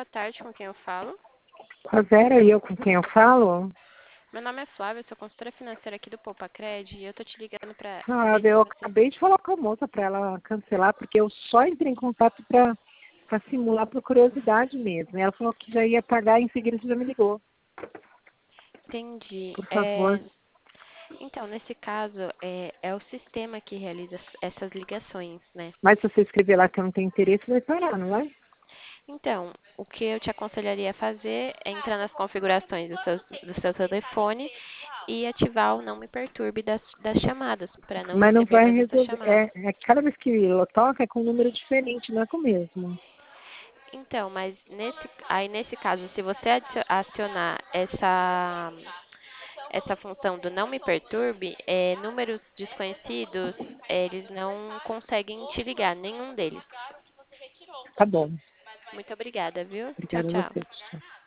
tarde, com quem eu falo? A Vera e eu com quem eu falo? Meu nome é Flávia, eu sou consultora financeira aqui do Poupacred e eu tô te ligando pra saber Flávia, se eu você... acabei de falar com a moça para ela cancelar, porque eu só entrei em contato para simular por curiosidade mesmo. Ela falou que já ia pagar e em seguida você já me ligou. Entendi. Por favor. Então, nesse caso, é o sistema que realiza essas ligações, né? Mas se você escrever lá que eu não tenho interesse, vai parar, não vai? Então, o que eu te aconselharia a fazer é entrar nas configurações do seu telefone e ativar o Não Me Perturbe das chamadas, para não Mas não receber vai mais essas resolver. chamadas. Cada vez que ela toca é com um número diferente, não é com o mesmo. Então, mas nesse caso, se você acionar essa função do Não Me Perturbe, números desconhecidos, eles não conseguem te ligar, nenhum deles. Tá bom. Muito obrigada, viu? Tchau, Obrigada a tchau. você. Tchau.